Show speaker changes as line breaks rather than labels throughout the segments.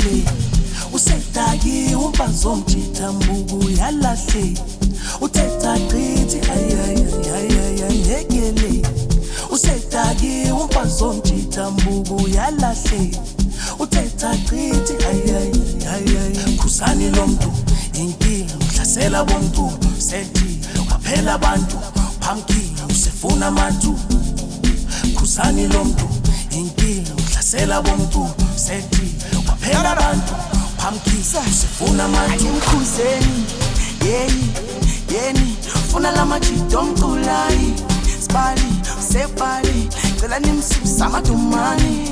yekele usedaki umpazomjitha mbuku yalahle uthetha qithi yekele usedaki umpazomjitha mbuku yalahle uthetha qithi khusani lomntu inkinga uhlasela bonke sethi kwaphela abantu phamki usefuna amantu khusani lomntu inkinga uhlasela bonke sethi kwaphela abantu phamki usefuna amantu
mkhuzeni yeni funa lamajito omculayi spali usepali cela nimsusa amadumani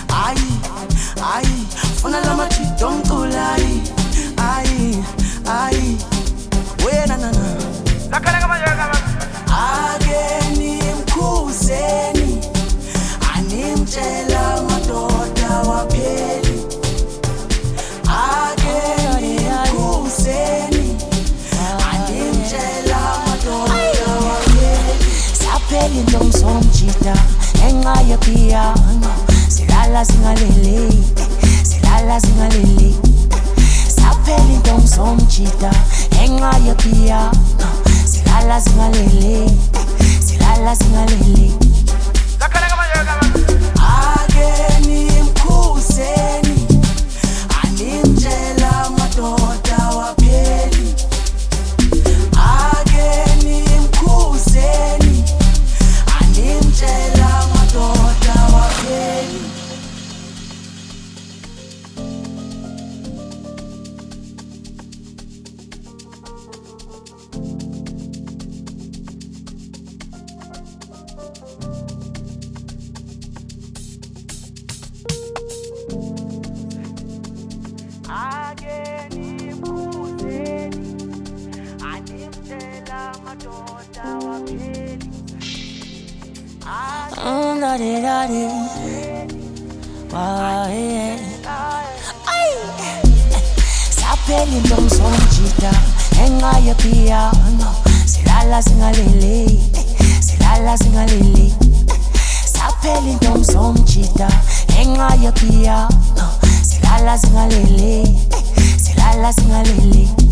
ayi funa lamajito omculayi ayi wena nana akeni mkhuzeni animtshela madoda wapheli akeni mkhuzeni animtshela madoda wapheli
sapheli ntomsomjida enxa yepiyano silala singalele sapheli ntomsomjida enxa yepiyano silala singalele
akeni mkhuzeni animtshela madoda wapheli akeni mkhuzeni animtshela madoda wapheli akeni mkhuzeni animtshela madoda wapheli
sapheli ntomsomjida enxa yepiyano silala singalele sapheli ntomsomjida enxa yepiyano silala singalele